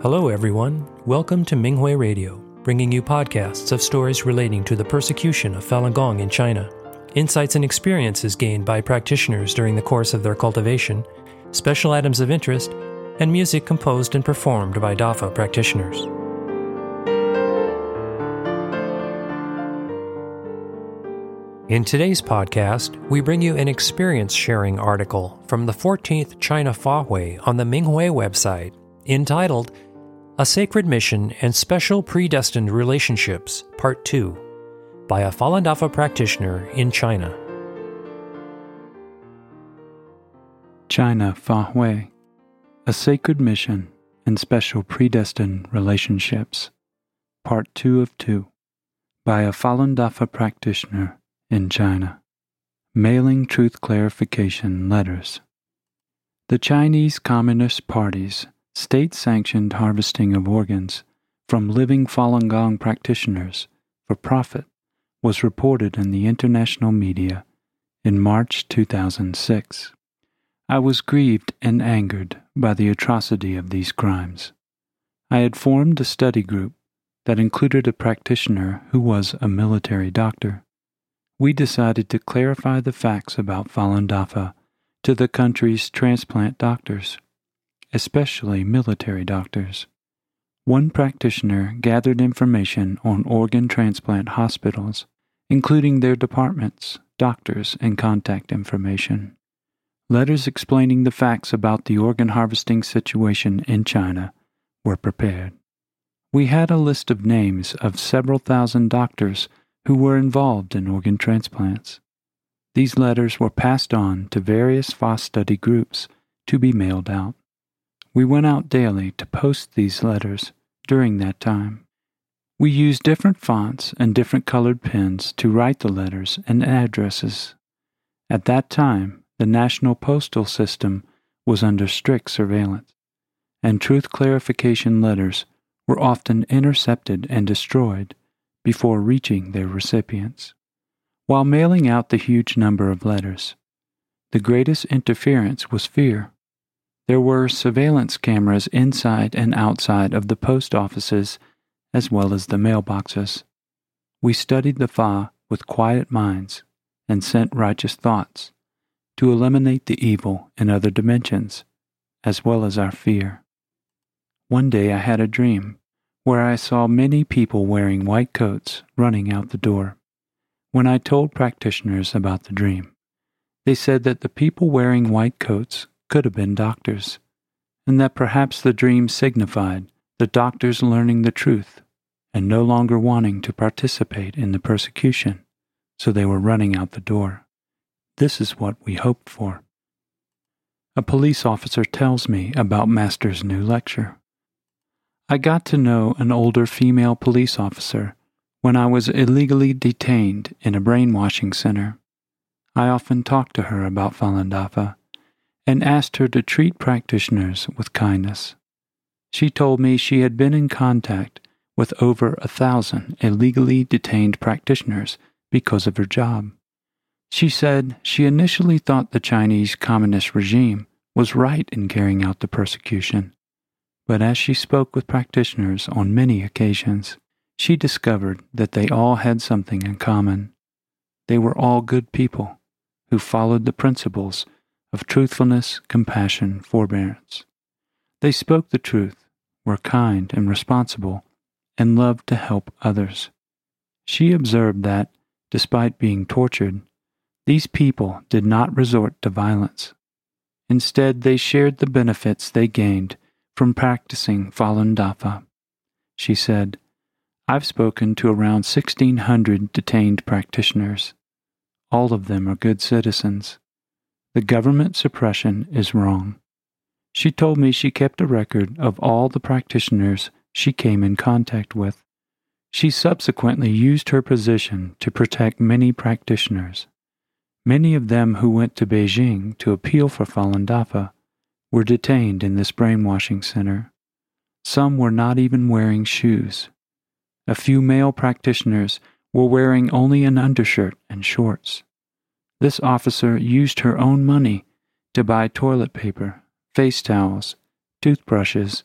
Hello, everyone. Welcome to Minghui Radio, bringing you podcasts of stories relating to the persecution of Falun Gong in China, insights and experiences gained by practitioners during the course of their cultivation, special items of interest, and music composed and performed by Dafa practitioners. In today's podcast, we bring you an experience-sharing article from the 14th China Fahui on the Minghui website entitled A Sacred Mission and Special Predestined Relationships, Part 2, by a Falun Dafa practitioner in China. China Fahui, A Sacred Mission and Special Predestined Relationships, Part 2 of 2, by a Falun Dafa practitioner in China. Mailing Truth Clarification Letters. The Chinese Communist Party's state-sanctioned harvesting of organs from living Falun Gong practitioners for profit was reported in the international media in March 2006. I was grieved and angered by the atrocity of these crimes. I had formed a study group that included a practitioner who was a military doctor. We decided to clarify the facts about Falun Dafa to the country's transplant doctors, especially military doctors. One practitioner gathered information on organ transplant hospitals, including their departments, doctors, and contact information. Letters explaining the facts about the organ harvesting situation in China were prepared. We had a list of names of several thousand doctors who were involved in organ transplants. These letters were passed on to various FA study groups to be mailed out. We went out daily to post these letters during that time. We used different fonts and different colored pens to write the letters and addresses. At that time, the national postal system was under strict surveillance, and truth clarification letters were often intercepted and destroyed before reaching their recipients. While mailing out the huge number of letters, the greatest interference was fear. There were surveillance cameras inside and outside of the post offices as well as the mailboxes. We studied the Fa with quiet minds and sent righteous thoughts to eliminate the evil in other dimensions as well as our fear. One day I had a dream where I saw many people wearing white coats running out the door. When I told practitioners about the dream, they said that the people wearing white coats could have been doctors, and that perhaps the dream signified the doctors learning the truth and no longer wanting to participate in the persecution, so they were running out the door. This is what we hoped for. A police officer tells me about Master's new lecture. I got to know an older female police officer when I was illegally detained in a brainwashing center. I often talked to her about Falun Dafa and asked her to treat practitioners with kindness. She told me she had been in contact with over 1,000 illegally detained practitioners because of her job. She said she initially thought the Chinese Communist regime was right in carrying out the persecution, but as she spoke with practitioners on many occasions, she discovered that they all had something in common. They were all good people who followed the principles of truthfulness, compassion, forbearance. They spoke the truth, were kind and responsible, and loved to help others. She observed that, despite being tortured, these people did not resort to violence. Instead, they shared the benefits they gained from practicing Falun Dafa. She said, "I've spoken to around 1,600 detained practitioners. All of them are good citizens. The government suppression is wrong." She told me she kept a record of all the practitioners she came in contact with. She subsequently used her position to protect many practitioners. Many of them who went to Beijing to appeal for Falun Dafa were detained in this brainwashing center. Some were not even wearing shoes. A few male practitioners were wearing only an undershirt and shorts. This officer used her own money to buy toilet paper, face towels, toothbrushes,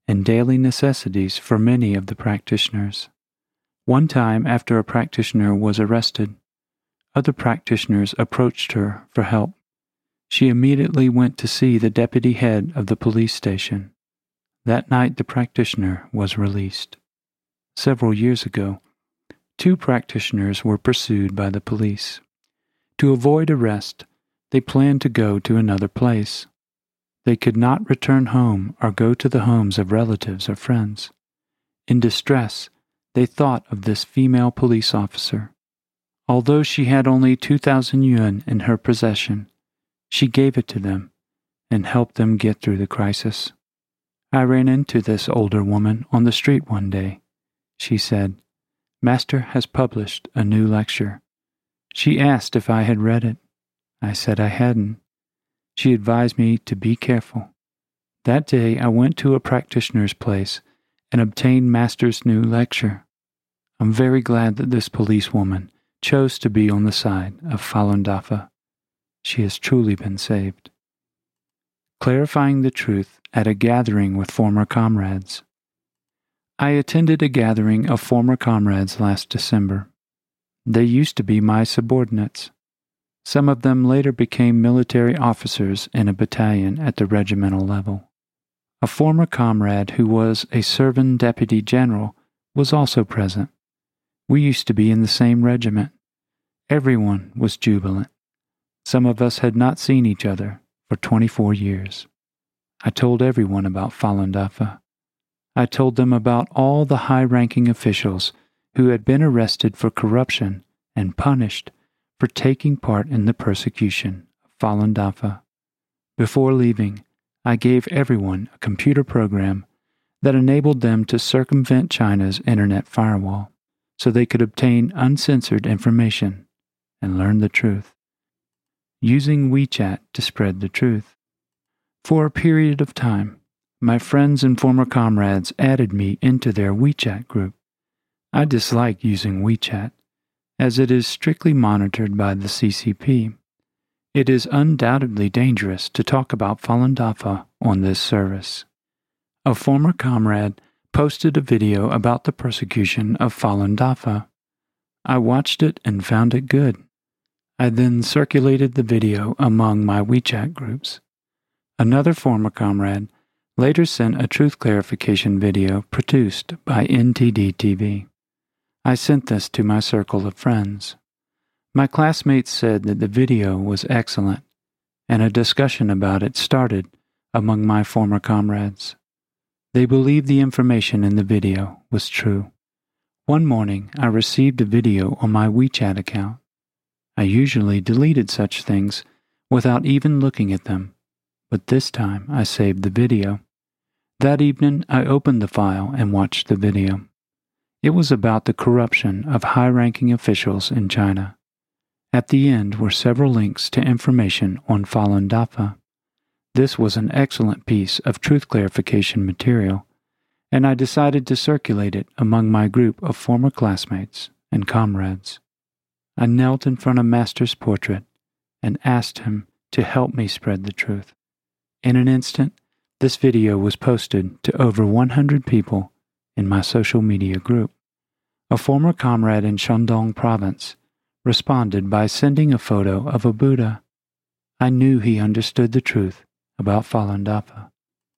and daily necessities for many of the practitioners. One time, after a practitioner was arrested, other practitioners approached her for help. She immediately went to see the deputy head of the police station. That night, the practitioner was released. Several years ago, 2 practitioners were pursued by the police. To avoid arrest, they planned to go to another place. They could not return home or go to the homes of relatives or friends. In distress, they thought of this female police officer. Although she had only 2,000 yuan in her possession, she gave it to them and helped them get through the crisis. I ran into this older woman on the street one day. She said, "Master has published a new lecture." She asked if I had read it. I said I hadn't. She advised me to be careful. That day I went to a practitioner's place and obtained Master's new lecture. I'm very glad that this policewoman chose to be on the side of Falun Dafa. She has truly been saved. Clarifying the truth at a gathering with former comrades. I attended a gathering of former comrades last December. They used to be my subordinates. Some of them later became military officers in a battalion at the regimental level. A former comrade who was a serving deputy general was also present. We used to be in the same regiment. Everyone was jubilant. Some of us had not seen each other for 24 years. I told everyone about Falun Dafa. I told them about all the high-ranking officials who had been arrested for corruption and punished for taking part in the persecution of Falun Dafa. Before leaving, I gave everyone a computer program that enabled them to circumvent China's internet firewall so they could obtain uncensored information and learn the truth, using WeChat to spread the truth. For a period of time, my friends and former comrades added me into their WeChat group. I dislike using WeChat, as it is strictly monitored by the CCP. It is undoubtedly dangerous to talk about Falun Dafa on this service. A former comrade posted a video about the persecution of Falun Dafa. I watched it and found it good. I then circulated the video among my WeChat groups. Another former comrade later sent a truth clarification video produced by NTD TV. I sent this to my circle of friends. My classmates said that the video was excellent, and a discussion about it started among my former comrades. They believed the information in the video was true. One morning, I received a video on my WeChat account. I usually deleted such things without even looking at them, but this time I saved the video. That evening, I opened the file and watched the video. It was about the corruption of high-ranking officials in China. At the end were several links to information on Falun Dafa. This was an excellent piece of truth clarification material, and I decided to circulate it among my group of former classmates and comrades. I knelt in front of Master's portrait and asked him to help me spread the truth. In an instant, this video was posted to over 100 people in my social media group. A former comrade in Shandong province responded by sending a photo of a Buddha. I knew he understood the truth about Falun Dafa.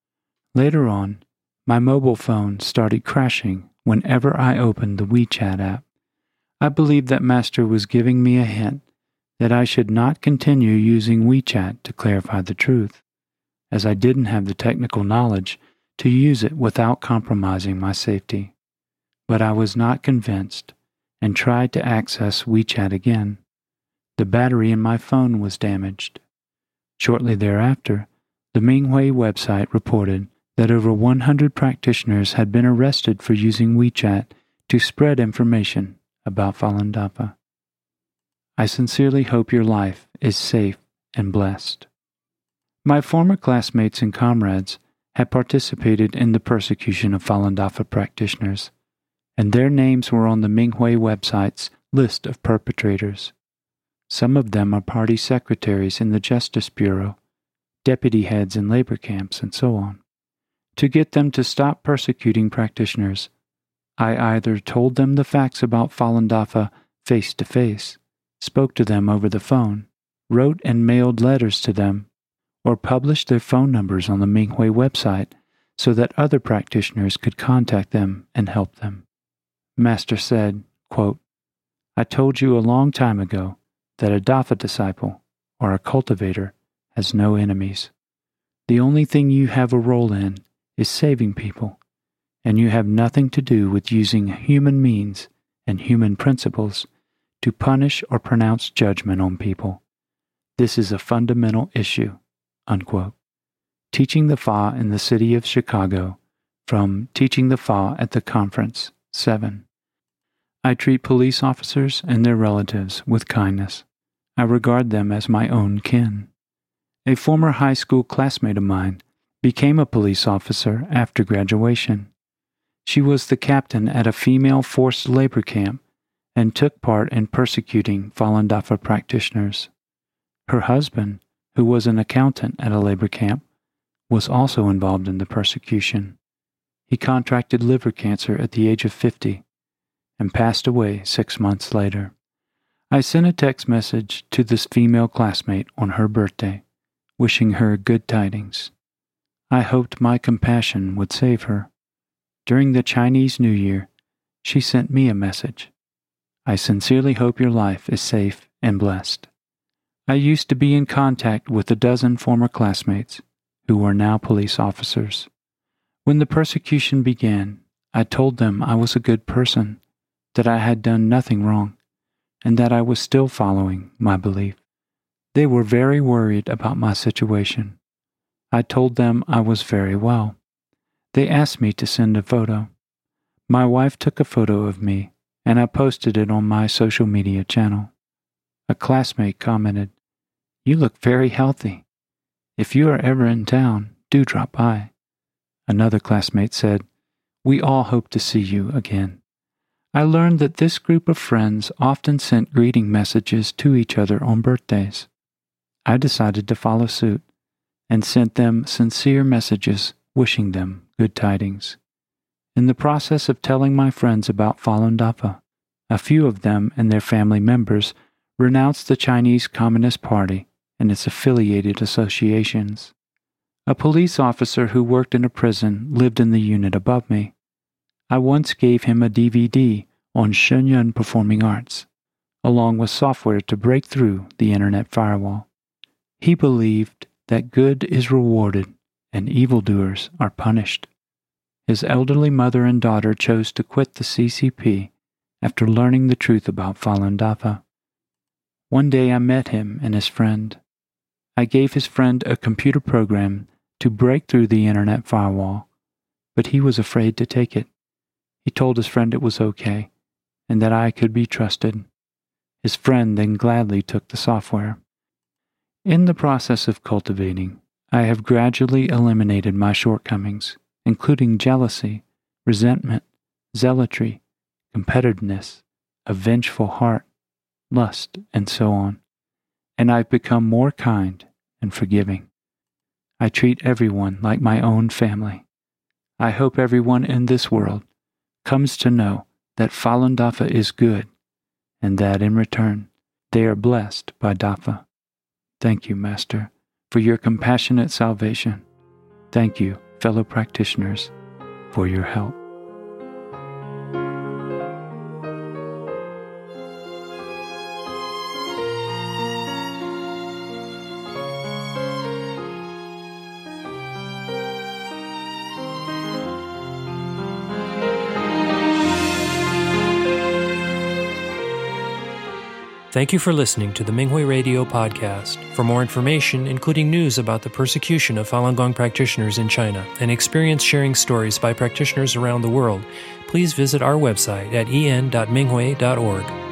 Later on, my mobile phone started crashing whenever I opened the WeChat app. I believed that Master was giving me a hint that I should not continue using WeChat to clarify the truth, as I didn't have the technical knowledge to use it without compromising my safety. But I was not convinced and tried to access WeChat again. The battery in my phone was damaged. Shortly thereafter, the Minghui website reported that over 100 practitioners had been arrested for using WeChat to spread information about Falun Dafa. I sincerely hope your life is safe and blessed. My former classmates and comrades had participated in the persecution of Falun Dafa practitioners, and their names were on the Minghui website's list of perpetrators. Some of them are party secretaries in the Justice Bureau, deputy heads in labor camps, and so on. To get them to stop persecuting practitioners, I either told them the facts about Falun Dafa face to face, spoke to them over the phone, wrote and mailed letters to them, or published their phone numbers on the Minghui website so that other practitioners could contact them and help them. Master said, quote, "I told you a long time ago that a Dafa disciple, or a cultivator, has no enemies. The only thing you have a role in is saving people, and you have nothing to do with using human means and human principles to punish or pronounce judgment on people. This is a fundamental issue." Unquote. Teaching the Fa in the City of Chicago, from Teaching the Fa at the Conference, 7. I treat police officers and their relatives with kindness. I regard them as my own kin. A former high school classmate of mine became a police officer after graduation. She was the captain at a female forced labor camp and took part in persecuting Falun Dafa practitioners. Her husband, who was an accountant at a labor camp, was also involved in the persecution. He contracted liver cancer at the age of 50 and passed away 6 months later. I sent a text message to this female classmate on her birthday, wishing her good tidings. I hoped my compassion would save her. During the Chinese New Year, she sent me a message. "I sincerely hope your life is safe and blessed." I used to be in contact with a dozen former classmates who were now police officers. When the persecution began, I told them I was a good person, that I had done nothing wrong, and that I was still following my belief. They were very worried about my situation. I told them I was very well. They asked me to send a photo. My wife took a photo of me, and I posted it on my social media channel. A classmate commented, "You look very healthy. If you are ever in town, do drop by." Another classmate said, "We all hope to see you again." I learned that this group of friends often sent greeting messages to each other on birthdays. I decided to follow suit and sent them sincere messages wishing them good tidings. In the process of telling my friends about Falun Dafa, a few of them and their family members renounced the Chinese Communist Party and its affiliated associations. A police officer who worked in a prison lived in the unit above me. I once gave him a DVD on Shenyang Performing Arts, along with software to break through the internet firewall. He believed that good is rewarded and evildoers are punished. His elderly mother and daughter chose to quit the CCP after learning the truth about Falun Dafa. One day I met him and his friend. I gave his friend a computer program to break through the internet firewall, but he was afraid to take it. He told his friend it was okay, and that I could be trusted. His friend then gladly took the software. In the process of cultivating, I have gradually eliminated my shortcomings, including jealousy, resentment, zealotry, competitiveness, a vengeful heart, lust, and so on, and I've become more kind and forgiving. I treat everyone like my own family. I hope everyone in this world comes to know that Falun Dafa is good, and that in return they are blessed by Dafa. Thank you, Master, for your compassionate salvation. Thank you, fellow practitioners, for your help. Thank you for listening to the Minghui Radio podcast. For more information, including news about the persecution of Falun Gong practitioners in China and experience-sharing stories by practitioners around the world, please visit our website at en.minghui.org.